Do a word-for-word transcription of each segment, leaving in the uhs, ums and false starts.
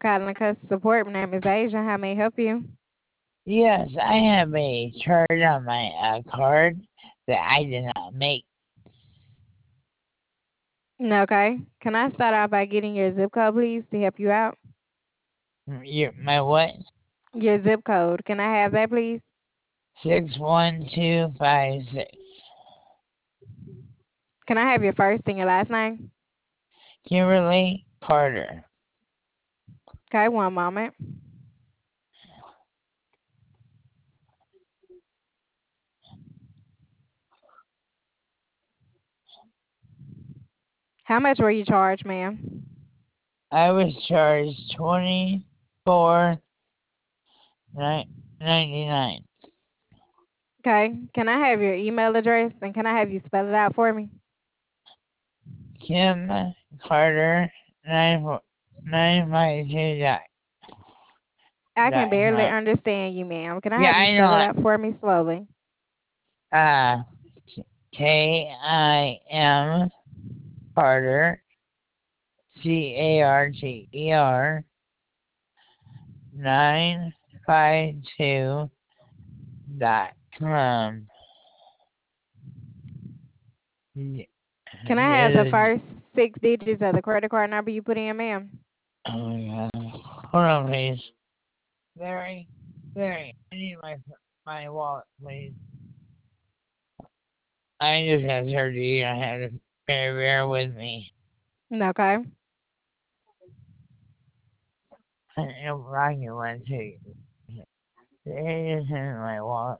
calling customer support. My name is Asia. How may I help you? Yes, I have a charge on my uh, card that I did not make. Okay. Can I start off by getting your zip code, please, to help you out? Your, my what? Your zip code. Can I have that, please? six one two five six. Can I have your first and your last name? Kimberly Carter. Okay, one moment. How much were you charged, ma'am? I was charged twenty four ninety nine. Okay. Can I have your email address and can I have you spell it out for me? Kim Carter nine four nine five two dot I can dot barely com. understand you, ma'am. Can I Yeah, have you I spell it know. out for me slowly? Uh, K I M Carter C A R T E R nine five two dot com. Can I have the first six digits of the credit card number you put in, ma'am? Oh my god. Hold on, please. Larry, Larry, I need my my wallet, please. I just had surgery. I had to bear, bear with me. Okay. I don't rocket one too. It is in my wallet.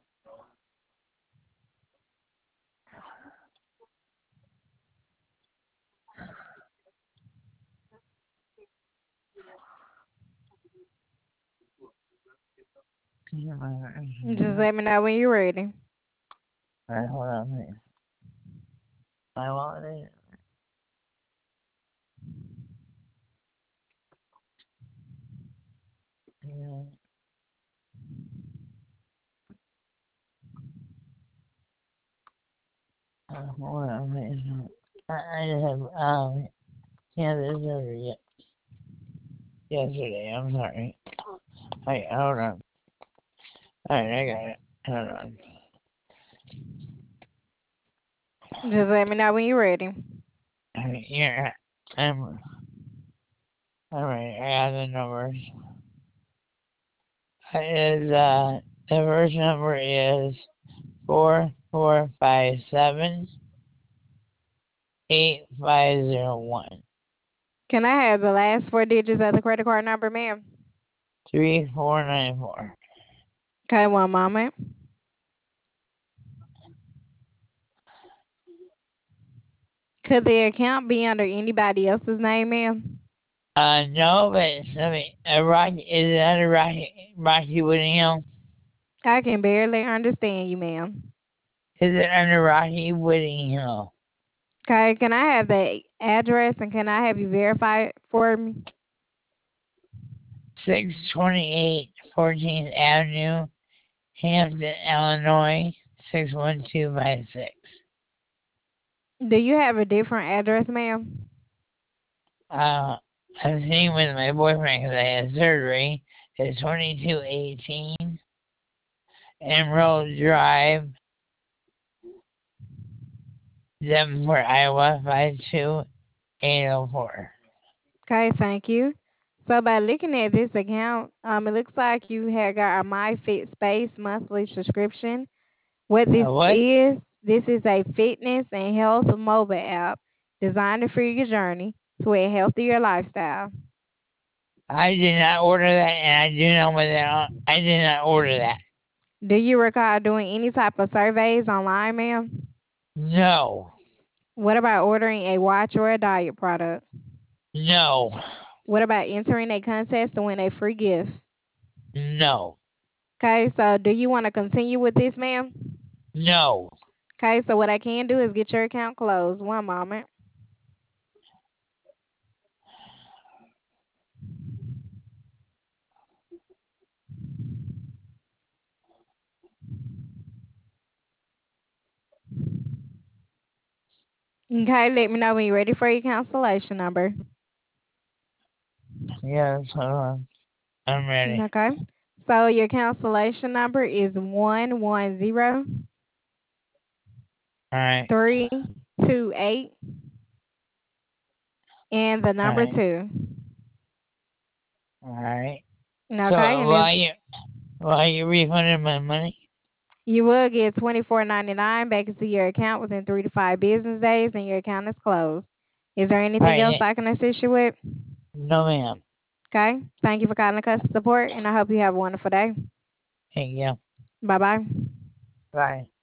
Just let me know when you're ready. Alright, hold on, please. My wallet is. Yeah. Uh, hold on, please. I, I just have um cancer surgery yesterday. I'm sorry. Wait, hold on. Alright, I got it. Hold on. Just let me know when you're ready. Alright, yeah, I'm. Alright, I got the numbers. It is uh the first number is four four five seven eight five zero one Can I have the last four digits of the credit card number, ma'am? three four nine four. Okay, one moment. Could the account be under anybody else's name, ma'am? Uh no, but I mean a Rocky is it under Rocky Rocky Whittingham? I can barely understand you, ma'am. Is it under Rocky Whittingham? Okay, can I have the address and can I have you verify it for me? Six twenty eight fourteenth Avenue, Hampton, Illinois, six one two five six. Do you have a different address, ma'am? Uh I'm staying with my boyfriend because I had surgery. It's twenty two eighteen Emerald Drive, Davenport, Iowa, five two eight zero four. Okay, thank you. So by looking at this account, um, it looks like you had got a MyFitSpace monthly subscription. What Uh, this what? is, this is a fitness and health mobile app designed to free your journey to a healthier lifestyle. I did not order that, and I do not want that. I did not order that. Do you recall doing any type of surveys online, ma'am? No, What about ordering a watch or a diet product? no, What about entering a contest to win a free gift? no, Okay, so do you want to continue with this, ma'am? no. Okay, so what I can do is get your account closed. One moment. Okay, let me know when you're ready for your cancellation number. Yes, hold on. I'm ready. Okay. So your cancellation number is one one zero All right. three two eight and the All number right. two. All right. Okay, So and it's why you why you refunded my money? you will get twenty four ninety nine back into your account within three to five business days, and your account is closed. Is there All anything else right. I can assist you with? No, ma'am. Okay. Thank you for calling customer support, and I hope you have a wonderful day. Thank you. Bye bye. Bye.